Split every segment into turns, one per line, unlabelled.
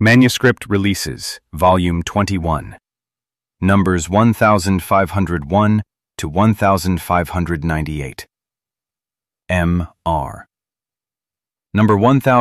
Manuscript Releases, Volume 21, Numbers 1501 to 1598. M.R. Number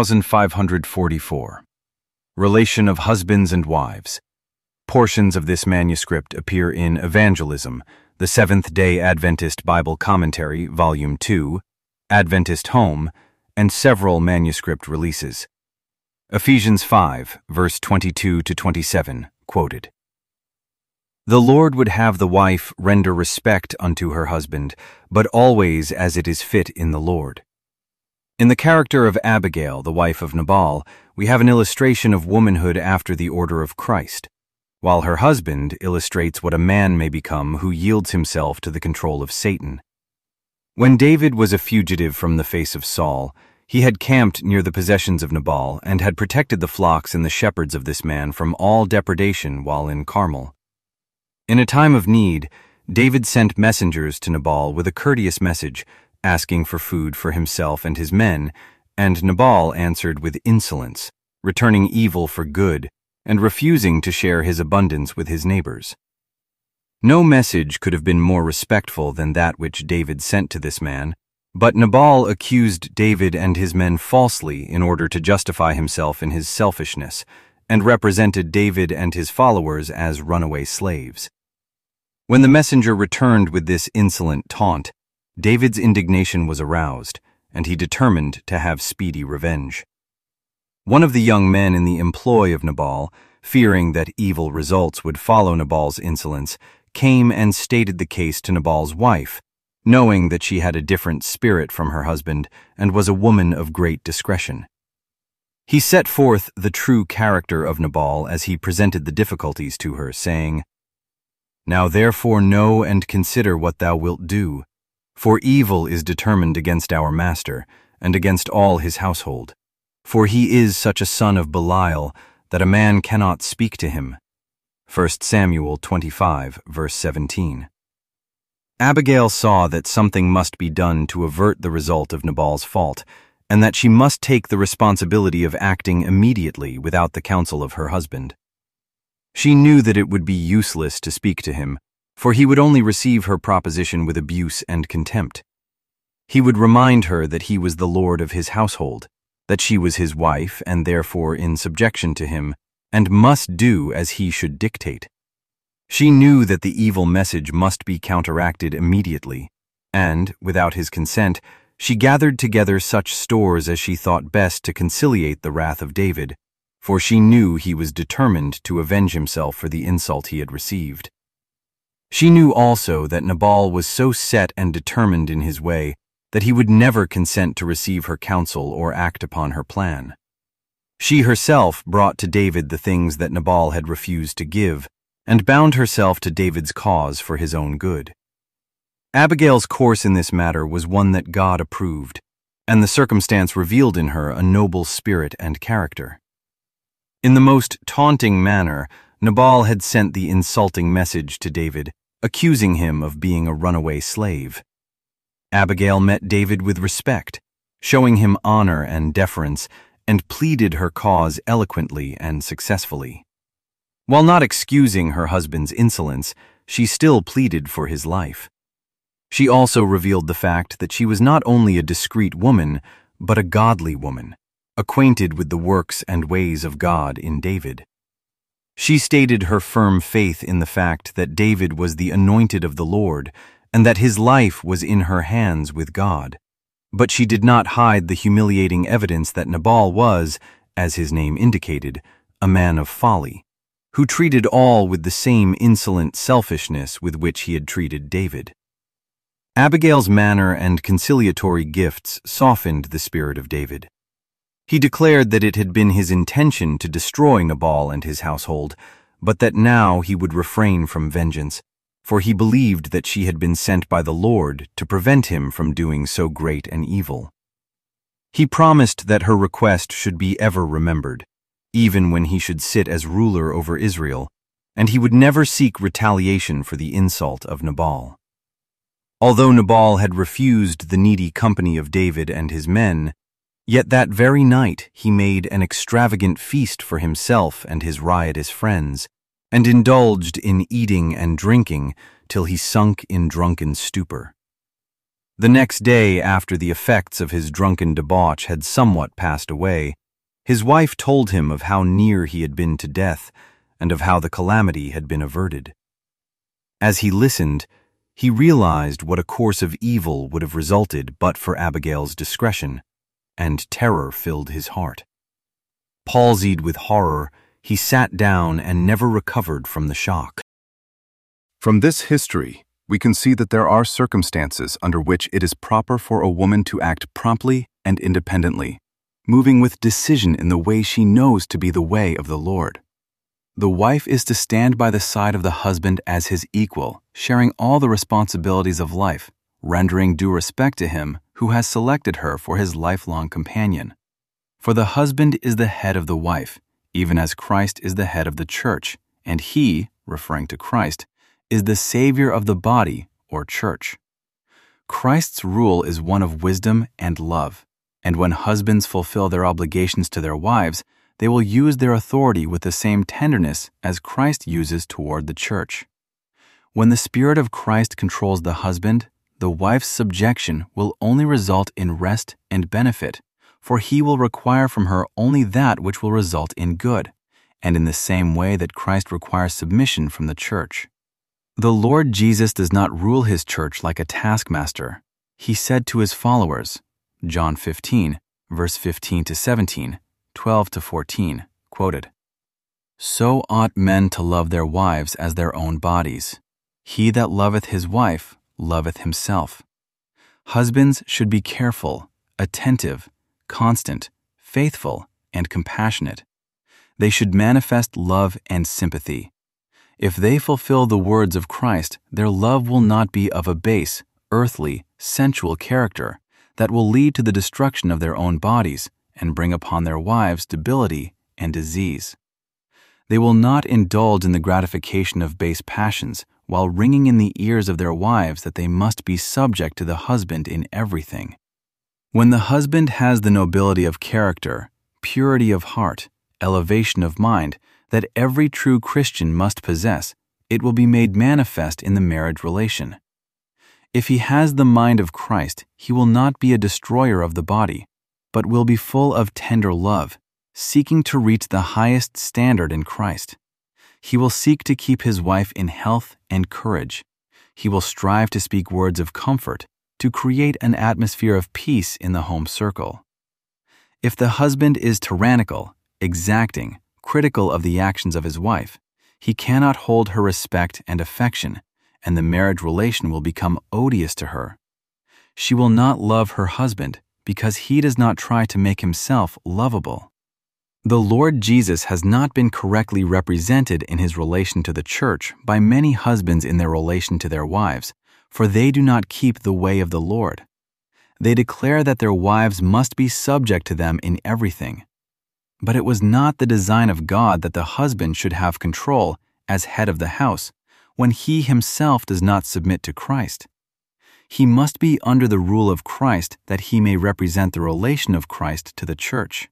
1544. Relation of Husbands and Wives. Portions of this manuscript appear in Evangelism, the Seventh-day Adventist Bible Commentary, Volume 2, Adventist Home, and several manuscript releases. Ephesians 5, verse 22 to 27, quoted. The Lord would have the wife render respect unto her husband, but always as it is fit in the Lord. In the character of Abigail, the wife of Nabal, we have an illustration of womanhood after the order of Christ, while her husband illustrates what a man may become who yields himself to the control of Satan. When David was a fugitive from the face of Saul, he had camped near the possessions of Nabal and had protected the flocks and the shepherds of this man from all depredation while in Carmel. In a time of need, David sent messengers to Nabal with a courteous message, asking for food for himself and his men, and Nabal answered with insolence, returning evil for good, and refusing to share his abundance with his neighbors. No message could have been more respectful than that which David sent to this man, but Nabal accused David and his men falsely in order to justify himself in his selfishness, and represented David and his followers as runaway slaves. When the messenger returned with this insolent taunt, David's indignation was aroused, and he determined to have speedy revenge. One of the young men in the employ of Nabal, fearing that evil results would follow Nabal's insolence, came and stated the case to Nabal's wife, knowing that she had a different spirit from her husband and was a woman of great discretion. He set forth the true character of Nabal as he presented the difficulties to her, saying, Now therefore know and consider what thou wilt do, for evil is determined against our master, and against all his household. For he is such a son of Belial, that a man cannot speak to him. 1 Samuel 25, verse 17. Abigail saw that something must be done to avert the result of Nabal's fault, and that she must take the responsibility of acting immediately without the counsel of her husband. She knew that it would be useless to speak to him, for he would only receive her proposition with abuse and contempt. He would remind her that he was the lord of his household, that she was his wife and therefore in subjection to him, and must do as he should dictate. She knew that the evil message must be counteracted immediately, and, without his consent, she gathered together such stores as she thought best to conciliate the wrath of David, for she knew he was determined to avenge himself for the insult he had received. She knew also that Nabal was so set and determined in his way that he would never consent to receive her counsel or act upon her plan. She herself brought to David the things that Nabal had refused to give, and bound herself to David's cause for his own good. Abigail's course in this matter was one that God approved, and the circumstance revealed in her a noble spirit and character. In the most taunting manner, Nabal had sent the insulting message to David, accusing him of being a runaway slave. Abigail met David with respect, showing him honor and deference, and pleaded her cause eloquently and successfully. While not excusing her husband's insolence, she still pleaded for his life. She also revealed the fact that she was not only a discreet woman, but a godly woman, acquainted with the works and ways of God in David. She stated her firm faith in the fact that David was the anointed of the Lord, and that his life was in her hands with God. But she did not hide the humiliating evidence that Nabal was, as his name indicated, a man of folly, who treated all with the same insolent selfishness with which he had treated David. Abigail's manner and conciliatory gifts softened the spirit of David. He declared that it had been his intention to destroy Nabal and his household, but that now he would refrain from vengeance, for he believed that she had been sent by the Lord to prevent him from doing so great an evil. He promised that her request should be ever remembered, even when he should sit as ruler over Israel, and he would never seek retaliation for the insult of Nabal. Although Nabal had refused the needy company of David and his men, Yet that very night he made an extravagant feast for himself and his riotous friends, and indulged in eating and drinking till he sunk in drunken stupor. The next day, after the effects of his drunken debauch had somewhat passed away, his wife told him of how near he had been to death, and of how the calamity had been averted. As he listened, he realized what a course of evil would have resulted but for Abigail's discretion, and terror filled his heart. Palsied with horror, he sat down and never recovered from the shock.
From this history, we can see that there are circumstances under which it is proper for a woman to act promptly and independently, moving with decision in the way she knows to be the way of the Lord. The wife is to stand by the side of the husband as his equal, sharing all the responsibilities of life, rendering due respect to him who has selected her for his lifelong companion. For the husband is the head of the wife, even as Christ is the head of the church, and he, referring to Christ, is the Savior of the body, or church. Christ's rule is one of wisdom and love, and when husbands fulfill their obligations to their wives, they will use their authority with the same tenderness as Christ uses toward the church. When the Spirit of Christ controls the husband, the wife's subjection will only result in rest and benefit, for he will require from her only that which will result in good, and in the same way that Christ requires submission from the church. The Lord Jesus does not rule his church like a taskmaster. He said to his followers, John 15, verse 15 to 17, 12 to 14, quoted, "So ought men to love their wives as their own bodies. He that loveth his wife loveth himself. Husbands should be careful, attentive, constant, faithful, and compassionate. They should manifest love and sympathy. If they fulfill the words of Christ, their love will not be of a base, earthly, sensual character that will lead to the destruction of their own bodies and bring upon their wives debility and disease. They will not indulge in the gratification of base passions while ringing in the ears of their wives that they must be subject to the husband in everything. When the husband has the nobility of character, purity of heart, elevation of mind that every true Christian must possess, it will be made manifest in the marriage relation. If he has the mind of Christ, he will not be a destroyer of the body, but will be full of tender love, seeking to reach the highest standard in Christ. He will seek to keep his wife in health and courage. He will strive to speak words of comfort, to create an atmosphere of peace in the home circle. If the husband is tyrannical, exacting, critical of the actions of his wife, he cannot hold her respect and affection, and the marriage relation will become odious to her. She will not love her husband because he does not try to make himself lovable. The Lord Jesus has not been correctly represented in his relation to the church by many husbands in their relation to their wives, for they do not keep the way of the Lord. They declare that their wives must be subject to them in everything. But it was not the design of God that the husband should have control as head of the house when he himself does not submit to Christ. He must be under the rule of Christ that he may represent the relation of Christ to the church.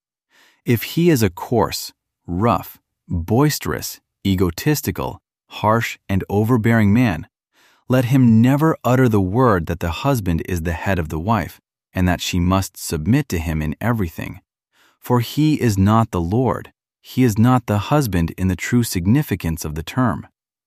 If he is a coarse, rough, boisterous, egotistical, harsh, and overbearing man, let him never utter the word that the husband is the head of the wife, and that she must submit to him in everything. For he is not the Lord, he is not the husband in the true significance of the term.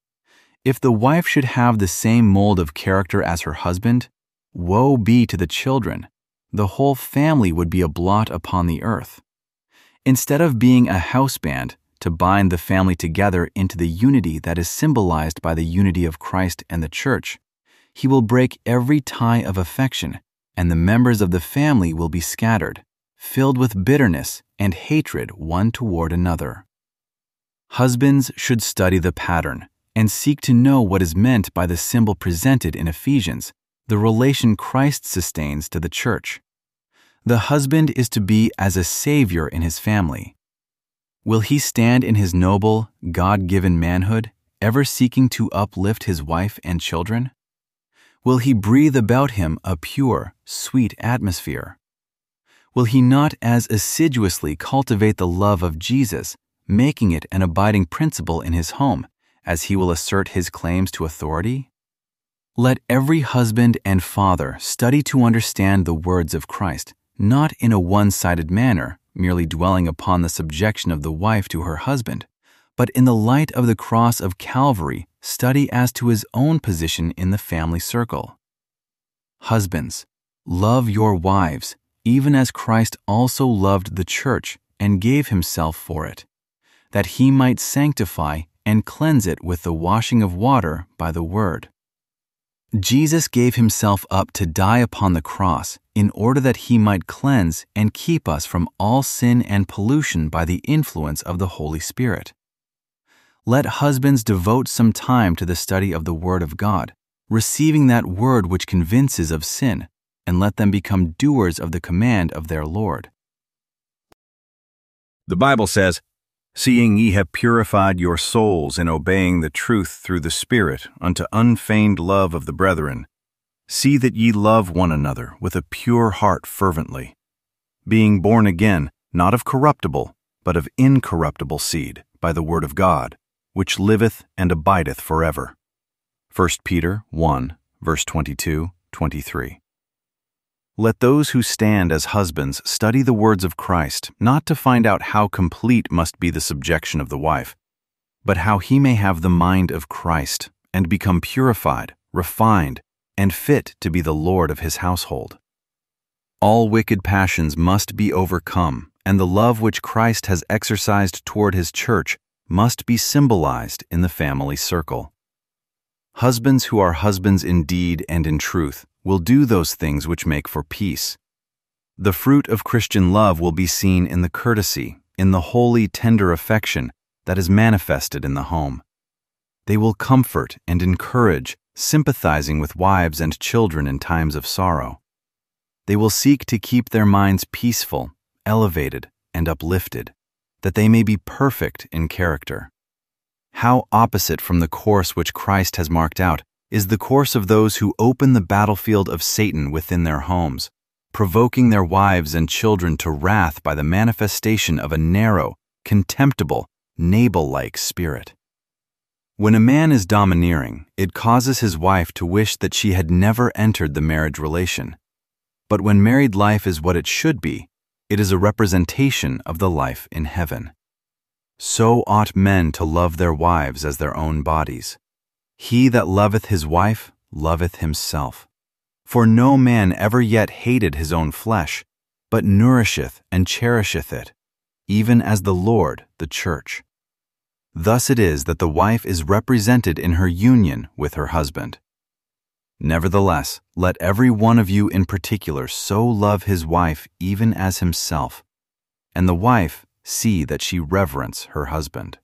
If the wife should have the same mold of character as her husband, woe be to the children. The whole family would be a blot upon the earth. Instead of being a house band to bind the family together into the unity that is symbolized by the unity of Christ and the church, he will break every tie of affection, and the members of the family will be scattered, filled with bitterness and hatred one toward another. Husbands should study the pattern and seek to know what is meant by the symbol presented in Ephesians, the relation Christ sustains to the church. The husband is to be as a savior in his family. Will he stand in his noble, God-given manhood, ever seeking to uplift his wife and children? Will he breathe about him a pure, sweet atmosphere? will he not as assiduously cultivate the love of Jesus, making it an abiding principle in his home, as he will assert his claims to authority? Let every husband and father study to understand the words of Christ, not in a one-sided manner, merely dwelling upon the subjection of the wife to her husband, but in the light of the cross of Calvary, study as to his own position in the family circle. Husbands, love your wives, even as Christ also loved the church and gave himself for it, that he might sanctify and cleanse it with the washing of water by the word. Jesus gave himself up to die upon the cross in order that he might cleanse and keep us from all sin and pollution by the influence of the Holy Spirit. Let husbands devote some time to the study of the Word of God, receiving that word which convinces of sin, and let them become doers of the command of their Lord.
The Bible says, "Seeing ye have purified your souls in obeying the truth through the Spirit unto unfeigned love of the brethren, see that ye love one another with a pure heart fervently, being born again, not of corruptible, but of incorruptible seed, by the word of God, which liveth and abideth forever." 1 Peter 1, verse 22, 23. Let those who stand as husbands study the words of Christ, not to find out how complete must be the subjection of the wife, but how he may have the mind of Christ and become purified, refined, and fit to be the Lord of his household. All wicked passions must be overcome, and the love which Christ has exercised toward his church must be symbolized in the family circle. Husbands who are husbands in deed and in truth will do those things which make for peace. The fruit of Christian love will be seen in the courtesy, in the holy, tender affection that is manifested in the home. They will comfort and encourage, sympathizing with wives and children in times of sorrow. They will seek to keep their minds peaceful, elevated, and uplifted, that they may be perfect in character. How opposite from the course which Christ has marked out is the course of those who open the battlefield of Satan within their homes, provoking their wives and children to wrath by the manifestation of a narrow, contemptible, Nabal-like spirit. When a man is domineering, it causes his wife to wish that she had never entered the marriage relation. But when married life is what it should be, it is a representation of the life in heaven. So ought men to love their wives as their own bodies. He that loveth his wife loveth himself. For no man ever yet hated his own flesh, but nourisheth and cherisheth it, even as the Lord the church. Thus it is that the wife is represented in her union with her husband. Nevertheless, let every one of you in particular so love his wife even as himself, and the wife see that she reverence her husband.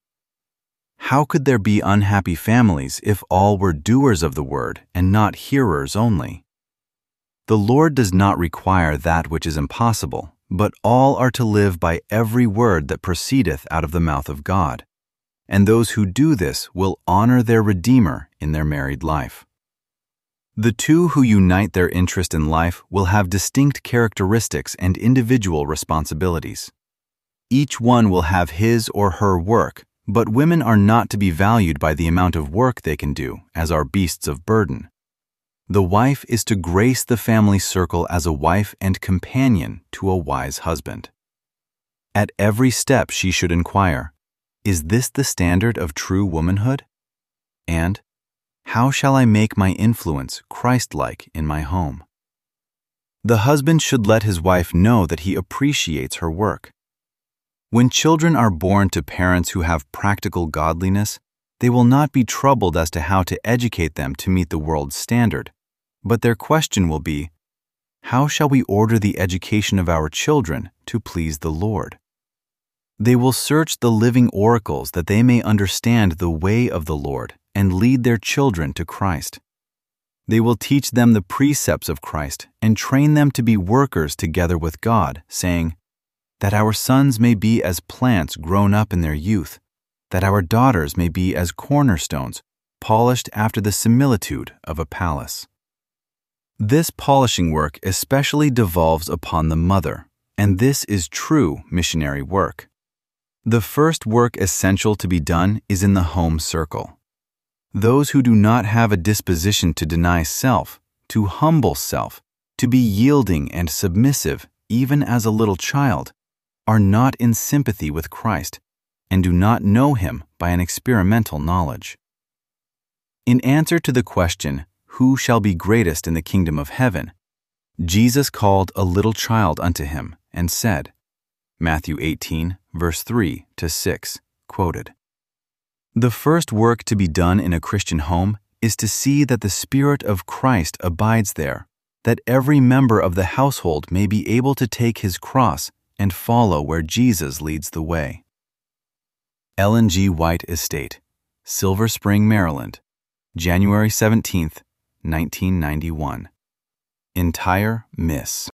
How could there be unhappy families if all were doers of the word and not hearers only? The Lord does not require that which is impossible, but all are to live by every word that proceedeth out of the mouth of God, and those who do this will honor their Redeemer in their married life. The two who unite their interest in life will have distinct characteristics and individual responsibilities. Each one will have his or her work, but women are not to be valued by the amount of work they can do, as are beasts of burden. The wife is to grace the family circle as a wife and companion to a wise husband. At every step she should inquire, is this the standard of true womanhood? And, how shall I make my influence Christ-like in my home? The husband should let his wife know that he appreciates her work. When children are born to parents who have practical godliness, they will not be troubled as to how to educate them to meet the world's standard, but their question will be, how shall we order the education of our children to please the Lord? They will search the living oracles that they may understand the way of the Lord and lead their children to Christ. They will teach them the precepts of Christ and train them to be workers together with God, saying, that our sons may be as plants grown up in their youth, that our daughters may be as cornerstones, polished after the similitude of a palace.
This polishing work especially devolves upon the mother, and this is true missionary work. The first work essential to be done is in the home circle. Those who do not have a disposition to deny self, to humble self, to be yielding and submissive, even as a little child, are not in sympathy with Christ and do not know Him by an experimental knowledge. In answer to the question, "Who shall be greatest in the kingdom of heaven?" Jesus called a little child unto Him and said, Matthew 18, verse 3 to 6, quoted. The first work to be done in a Christian home is to see that the Spirit of Christ abides there, that every member of the household may be able to take his cross and follow where Jesus leads the way. Ellen G. White Estate, Silver Spring, Maryland, January 17, 1991. Entire Miss.